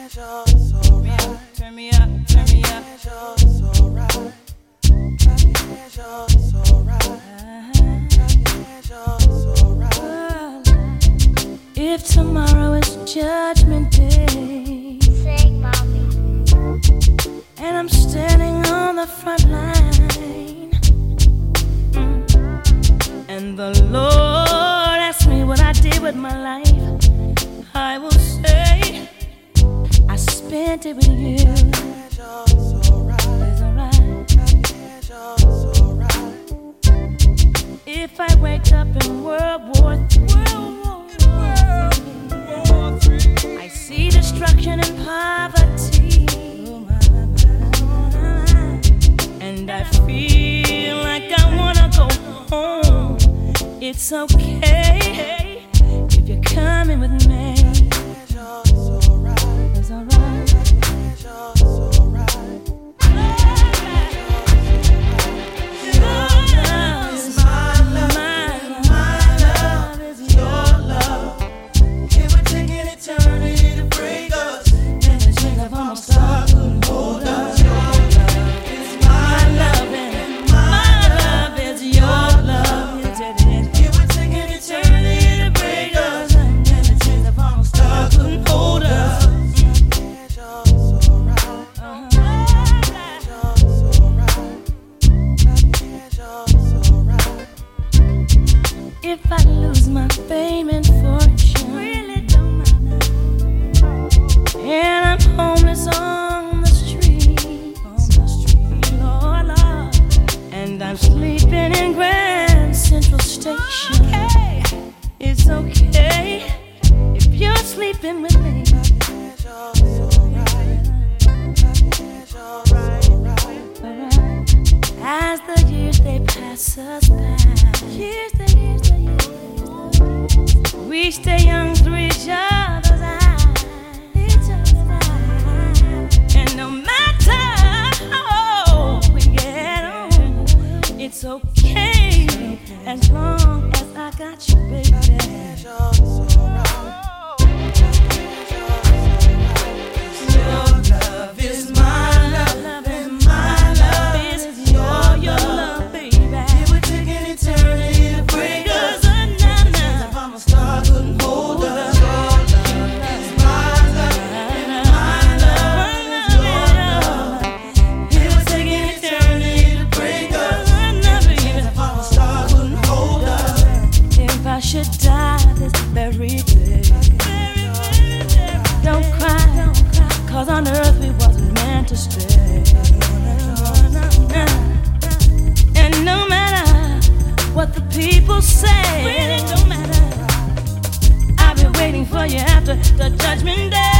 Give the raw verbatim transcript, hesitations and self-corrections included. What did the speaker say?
Turn me up, turn me up. If tomorrow is Judgment Day, Sing, mommy. and I'm standing on the front line, mm. and the Lord asks me what I did with my life, I will say I spent it with you. It's alright. If I wake up in World War Three, I see destruction and poverty, and I feel like I wanna go home. It's okay if you're coming with me. It's alright. If I lose my fame and fortune, really don't matter, and I'm homeless on the street, on the street, Lord, Lord, and I'm sleeping in Grand Central Station, okay. It's okay if you're sleeping with me. As the years they pass us by, years they years they years, we stay young through each other's eyes, each other's eyes. And no matter how old we get on, it's okay as long as I got you, baby. Should die this very day. Don't cry, cause on earth we wasn't meant to stay. And no matter what the people say, really don't matter, I'll be waiting for you after the Judgment Day.